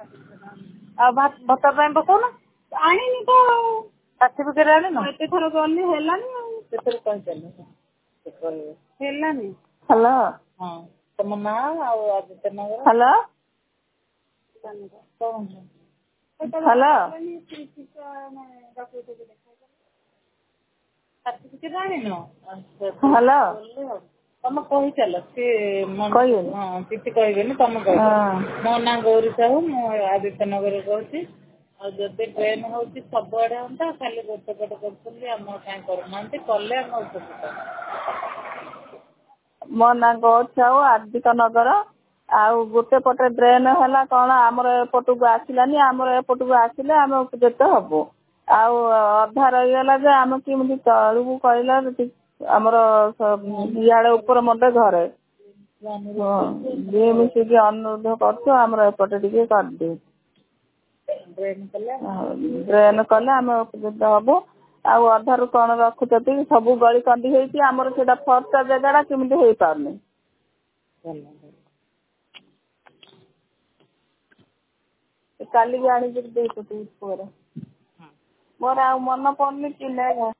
ଆଉ ଭତ୍ତା ପାଇଁ ପକଉନ ଆଣିନି ତ ସାର୍ଟିଫିକେଟ ଆଣିନ ଏତେ ଥର ଗଲି ହେଲାନି ଆଉ ସେଥିରେ କହିଚାଲ ହେଲାନି। ହ୍ୟାଲୋ ହଁ ତମ ନାଁ ଆଉ Aditya Nagar hello hello certificate ଆଣିନ ହ୍ୟାଲୋ ତମେ କହିଚାଲ ସିଏ ହଁ କିଛି କହିବେନି ତମେ କହିବ ମୋ ନାଁ ଗୌରୀ ସାହୁ ମୁଁ ଆଦିତ୍ୟ ନଗରରେ କହୁଛି ଆଉ ଯଦି ଟ୍ରେନ ହଉଛି ସବୁଆଡେ ହୁଅନ୍ତା ଖାଲି ଗୋଟେ ପଟେ କରୁଛନ୍ତି ଆମର କାହିଁ କରୁନାହାନ୍ତି କଲେ ଆମେ ଉପକୃତ ମୋ ନାଁ ଗୌରୀ ସାହୁ ଆଦିତ୍ୟ ନଗର ଆଉ ଗୋଟେ ପଟେ ଡ୍ରେନ ହେଲା କଣ ଆମର ଏପଟକୁ ଆସିଲାନି ଆମର ଏପଟକୁ ଆସିଲେ ଆମେ ଉପକୃତ ହବୁ ଆଉ ଅଧା ରହିଗଲା ଯେ ଆମେ କେମିତି ତଳକୁ କହିଲା ଆମର ଇଆଡେ ଉପର ମତେ ଘରେ ଯିଏ ମିଶିକି ଅନୁରୋଧ କରୁଛୁ ଆମର ଏପଟେ ଟିକେ କରିଦିଅ ଡ୍ରେନ କଲେ ଆମେ ଉପକୃତ ହବୁ ଆଉ ଅଧାରୁ କଣ ରଖୁଛନ୍ତି ସବୁ ଗଳି କନ୍ଦି ହେଇଛି ଆମର ସେଇଟା ଫର୍ଚା ଜାଗାଟା କେମିତି ହେଇପାରୁନି କାଲିକି ଆଣିକି ଦେଇଛୁ ପୁଅର ମୋର ଆଉ ମନ ପଡୁନି କି